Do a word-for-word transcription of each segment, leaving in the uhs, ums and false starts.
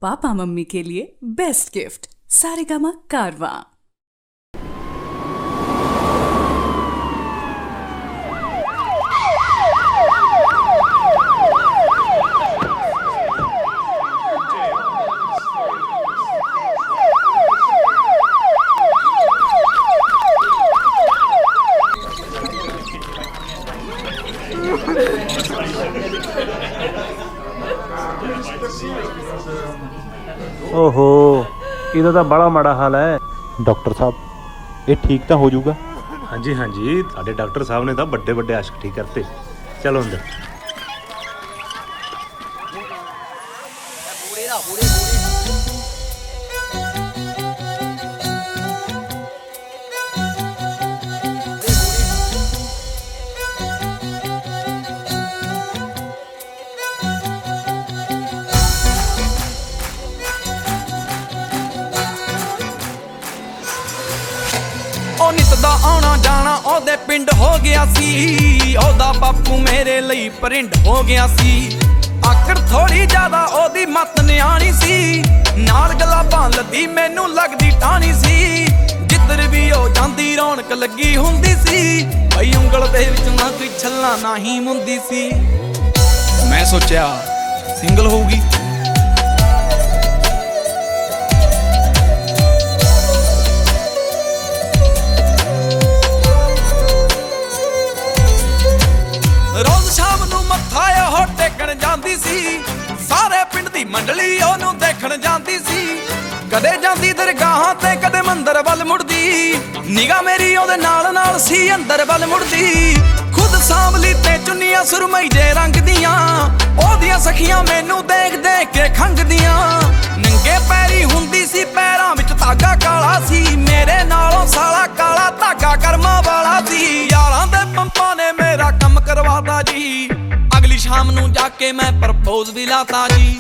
Papa mummy के लिए best gift Saregama कारवां। ओहो ਇਹਦਾ ਤਾਂ ਬੜਾ ਮਾੜਾ ਹਾਲ ਹੈ। ਡਾਕਟਰ ਸਾਹਿਬ ਇਹ ਠੀਕ ਤਾਂ ਹੋ ਜਾਊਗਾ? ਹਾਂਜੀ ਹਾਂਜੀ ਸਾਡੇ ਡਾਕਟਰ ਸਾਹਿਬ ਨੇ ਤਾਂ ਵੱਡੇ ਵੱਡੇ ਆਸ਼ਕ ਠੀਕ ਕਰਤੇ। ਚਲੋ ਅੰਦਰ। ਨਿਤ ਦਾ ਆਉਣਾ ਜਾਣਾ ਉਹਦੇ ਪਿੰਡ ਹੋ ਗਿਆ ਸੀ, ਉਹਦਾ ਬਾਪੂ ਮੇਰੇ ਲਈ ਪਰਿੰਡ ਹੋ ਗਿਆ ਸੀ। ਆਕੜ ਥੋੜੀ ਜ਼ਿਆਦਾ ਉਹਦੀ ਮੱਤ ਨਿਆਣੀ ਸੀ, ਨਾਲ ਗਲਾਬਾਂ ਲੱਦੀ ਮੈਨੂੰ ਲੱਗਦੀ ਟਾਣੀ ਸੀ। ਜਿੱਧਰ ਵੀ ਉਹ ਜਾਂਦੀ ਰੌਣਕ ਲੱਗੀ ਹੁੰਦੀ ਸੀ, ਬਈ ਉਂਗਲ ਦੇ ਵਿੱਚ ਨਾ ਕੋਈ ਛੱਲਾ ਨਾ ਹੀ ਮੁੰਦੀ ਸੀ। ਮੈਂ ਸੋਚਿਆ ਸਿੰਗਲ ਹੋਊਗੀ। ਉਹ ਟੇਕਣ ਜਾਂਦੀ ਸੀ, ਸਾਰੇ ਪਿੰਡ ਦੀ ਮੰਡਲੀ ਉਹਨੂੰ ਦੇਖਣ ਜਾਂਦੀ ਸੀ। ਕਦੇ ਜਾਂਦੀ ਦਰਗਾਹਾਂ ਤੇ ਕਦੇ ਮੰਦਰ ਵੱਲ ਮੁੜਦੀ, ਨਿਗਾਹ ਮੇਰੀ ਉਹਦੇ ਨਾਲ ਨਾਲ ਸੀ ਅੰਦਰ ਵੱਲ ਮੁੜਦੀ। ਖੁਦ ਸਾਂਵਲੀ ਤੇ ਚੁੰਨੀਆਂ ਸੁਰਮਈ ਜੇ ਰੰਗ ਦੀਆਂ, ਉਹਦੀਆਂ ਸਖੀਆਂ ਮੈਨੂੰ ਦੇਖ ਦੇਖ ਕੇ ਖੰਗਦੀਆਂ। ਨੰਗੇ ਪੈਰੀ ਹੁੰਦੀ ਸੀ, ਪੈਰਾਂ ਵਿੱਚ ਧਾਗਾ ਕਾਲਾ ਸੀ, ਮੇਰੇ ਨਾਲੋਂ ਸਾਲਾ ਕਾਲਾ ਧਾਗਾ ਕਰਮਾਂ ਵਾਲਾ ਸੀ। ਯਾਰਾਂ ਦੇ ਪੰਪਾਂ ਨੇ ਮੇਰਾ ਕੰਮ ਕਰਵਾਤਾ ਜੀ, ਅਗਲੀ ਸ਼ਾਮ ਨੂੰ ਜਾ ਕੇ ਮੈਂ ਪ੍ਰਪੋਜ਼ ਵੀ ਲਾਤਾ ਜੀ।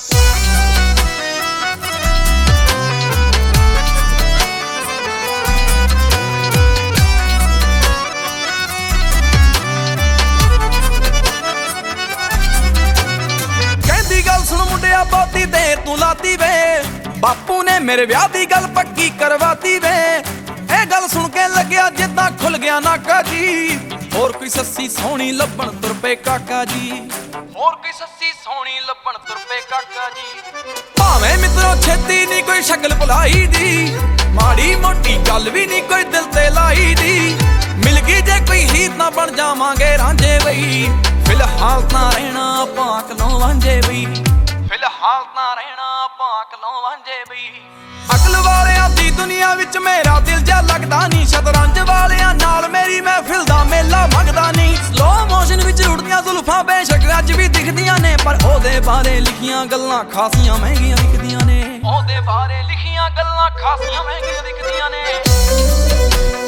ਕਹਿੰਦੀ ਗੱਲ ਸੁਣ ਮੁੰਡਿਆ ਬਹੁਤੀ ਦੇਰ ਤੂੰ ਲਾਤੀ ਵੇ, ਬਾਪੂ ਨੇ ਮੇਰੇ ਵਿਆਹ ਦੀ ਗੱਲ ਪੱਕੀ ਕਰਵਾਤੀ ਵੇ। ਇਹ ਗੱਲ ਸੁਣ ਕੇ ਲੱਗਿਆ ਜਿੱਦਾਂ ਖੁੱਲ ਗਿਆ ਨਾਕਾ ਜੀ, ਹੋਰ ਕੋਈ ਸੱਸੀ ਸੋਹਣੀ ਲੱਭਣ ਤੁਰ ਪਏ ਕਾਕਾ ਜੀ। ਹੋਰ ਕੋਈ ਸੱਸੀ ਸੋਹਣੀ ਲੱਭਣ ਤੁਰ ਪਏ ਕਾਕਾ ਜੀ। ਭਾਵੇਂ ਮਿੱਤਰੋ ਛੇਤੀ ਨਹੀਂ ਕੋਈ ਸ਼ਕਲ ਭੁਲਾਈ ਦੀ, ਮਾੜੀ ਮੋਟੀ ਗੱਲ ਵੀ ਨਹੀਂ ਕੋਈ ਦਿਲ ਤੇ ਲਾਈ ਦੀ। ਮਿਲ ਗਈ ਜੇ ਕੋਈ ਹੀਰ ਨਾ ਬਣ ਜਾਵਾਂਗੇ ਰਾਂਝੇ ਬਈ, ਫਿਲਹਾਲ ਤਾਂ ਰਹਿਣਾ ਆਪਾਂ ਅਕਲੋਂ ਵਾਂਝੇ ਬਈ। ਫਿਲਹਾਲ ਤਾਂ ਰਹਿਣਾ ਆਪਾਂ ਅਕਲੋਂ ਵਾਂਝੇ ਬਈ। ਅਕਲ ਵਾਲਿਆਂ ਦੀ ਦੁਨੀਆ ਵਿੱਚ ਮੇਰਾ ਦਿਲ ਜਿਹਾ ਲੱਗਦਾ ਨਹੀਂ, ਸ਼ਤਰੰਜ ਵਾਲਿਆਂ ਨਾਲ ਮੇਰੀ ਮਹਿਫਿਲ ਦਾ ਮੇਲਾ ਮੰਗਦਾ ਨਹੀਂ। ਸਲੋ ਮੋਸ਼ਨ ਵਿੱਚ ਉੜਦੀਆਂ ਜ਼ੁਲਫਾਂ ਬੇਸ਼ੱਕ ਅੱਜ ਵੀ ਦਿਖਦੀਆਂ ਨੇ, ਪਰ ਉਹਦੇ ਬਾਰੇ ਲਿਖੀਆਂ ਗੱਲਾਂ ਖਾਸੀਆਂ ਮਹਿੰਗੀਆਂ ਵਿਕਦੀਆਂ ਨੇ। ਉਹਦੇ ਬਾਰੇ ਲਿਖੀਆਂ ਗੱਲਾਂ ਖਾਸੀਆਂ ਮਹਿੰਗੀਆਂ ਵਿਕਦੀਆਂ ਨੇ।